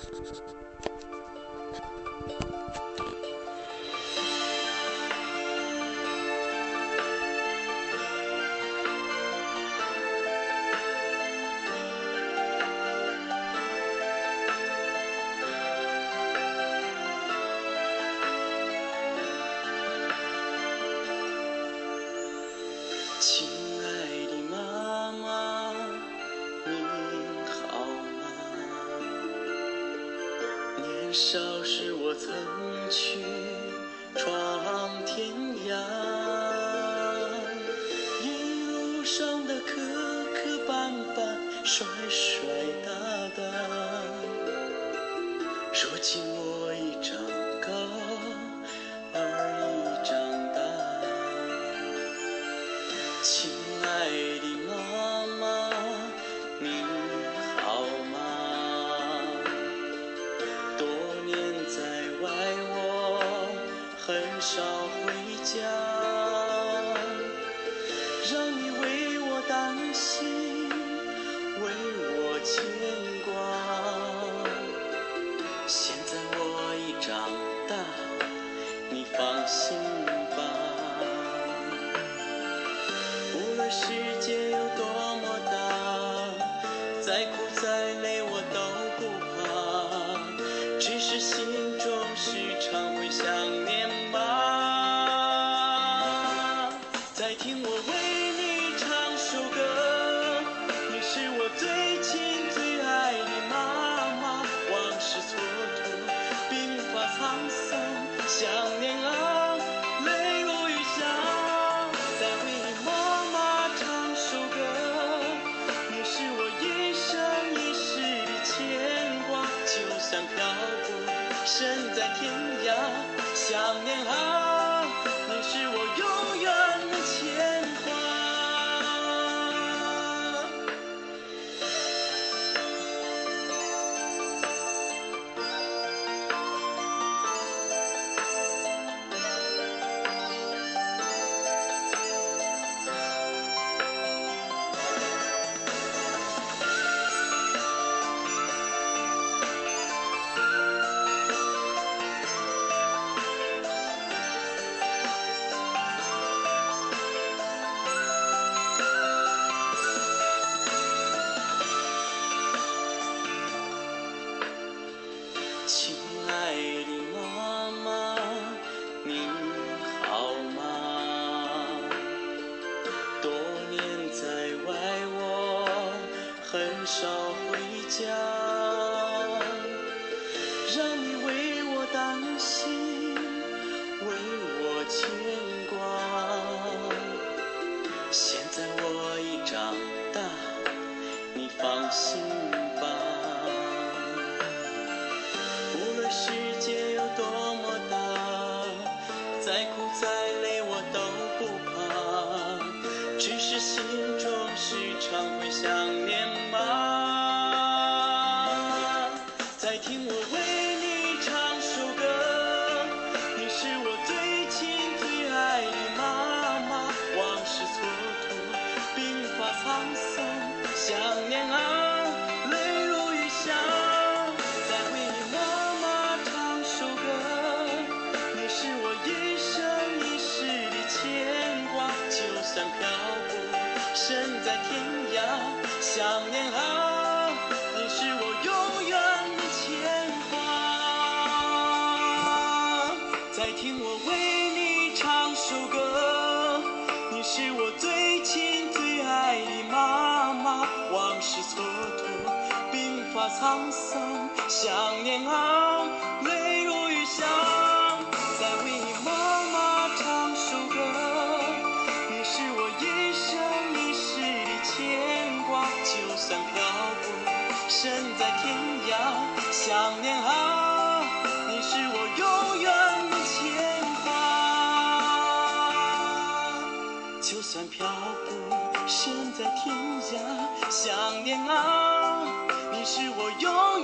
亲爱的妈妈，你好吗？年少时我曾去闯天涯，一路上的磕磕绊绊，摔摔打打，如今我已长高，儿已长大。亲爱的妈妈，你好吗？多年在外，我很少回家，让你为我担心，为我牵挂。现在我已长大，你放心吧。无论世界有多么大，再苦再累我都不怕，只是心中时常会想念妈。再听我为你唱首歌，你是我最亲最爱的妈妈，往事蹉跎，鬓发苍桑，想念啊，泪如雨下。再为你妈妈唱首歌，你是我一生一世的牵挂，就算漂泊身在天涯，想念啊，你是我永远的牵挂。亲爱的妈妈，你好吗？多年在外，我很少回家，让你为我担心，为我牵挂。现在我已长大，你放心吧。无论世界有多么大，再苦再累我都不怕，只是心中时常会想念妈。再听我为你唱首歌，你是我最亲最爱的妈妈，往事蹉跎，鬓发苍桑，想念啊，泪如雨下。漂泊身在天涯，想念啊，你是我永远的牵挂。再听我为你唱首歌，你是我最亲最爱的妈妈，往事蹉跎，鬓发苍桑，想念啊，泪如雨下。再为你妈妈唱首歌，你是我一生一世的牵挂，就算漂泊身在天涯，想念啊，你是我永远的牵挂。就算漂泊身在天涯，想念啊，你是我永远